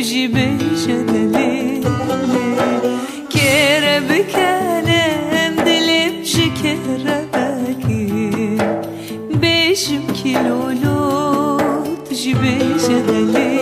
جی بجدلی کره بکنم دلم شکره بکی بیشم کلولو تجی بجدلی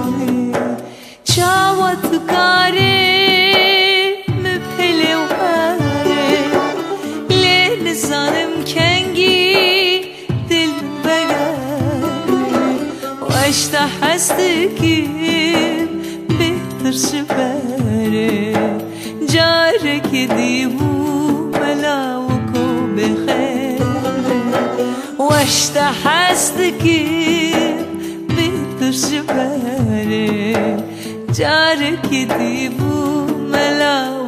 چاوت کاری مپلی و هره لی نزانم کنگی دل بگره و اشتا هستکیم بهتر شبره جاره که دیبو ملاوکو بخیره و اشتا هستکیم بهتر شبره جاره که دیبو ملاوکو